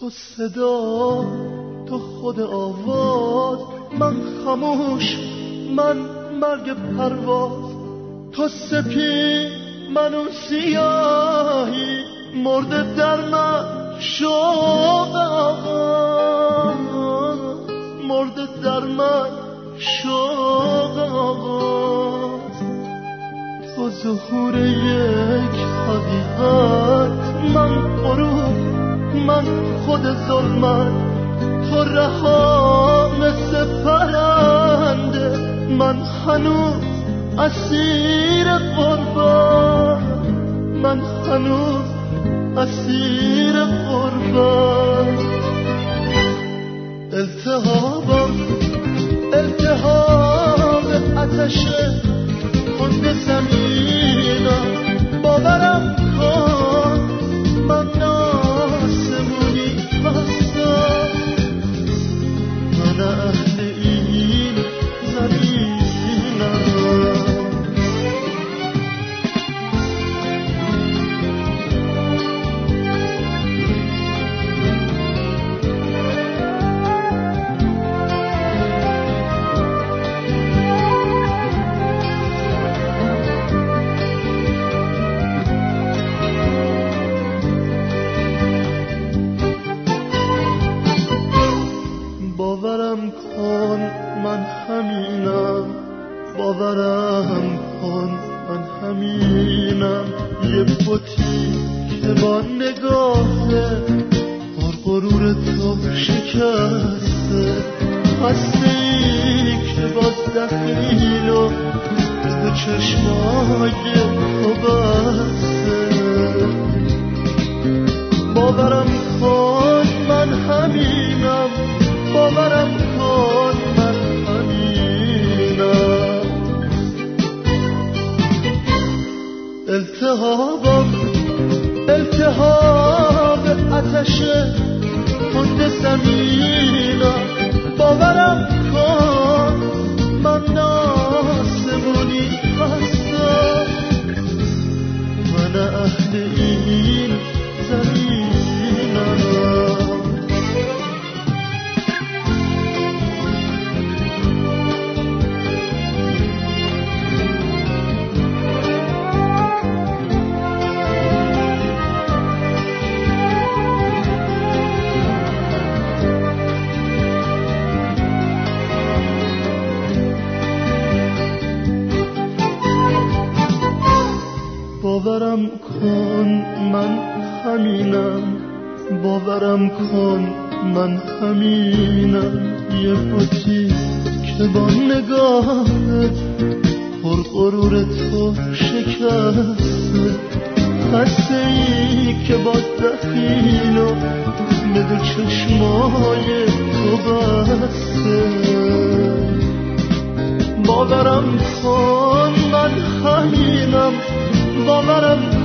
تو صدا، تو خود آواز، من خاموش، من مرگ پرواز. تو سپید، من اون سیاهی، مرده در من شوق آغاز، مرده در من شوق آغاز. تو ظهور یک حقیقت، من غروب، من خود ظلمت. تو رها مثل پرنده، من هنوز اسیر غربت، من هنوز اسیر غربت. التهابم، التهاب آتش خود زمینم. باورم کن من آسمونی هستم، من اهل این زمینم. باورم کن من همینم، باورم کن من همینم. یه بوتی که با نگاه غرور تو شکسته، هستی که باز دخیل و به چشمای تو بسته. باورم کن من همینم، باورم کن من همینم. التهابم، التهاب آتش خود زمینم. باورم کن من آسمونی هستم، من اهل این زمینم. باورم کن من همینم، باورم کن من همینم. یه بوتی که با نگاهت پر غرور تو شکسته، هسته ای که با دخیل و به دو چشمای تو بسته. باورم کن من همینم، باورم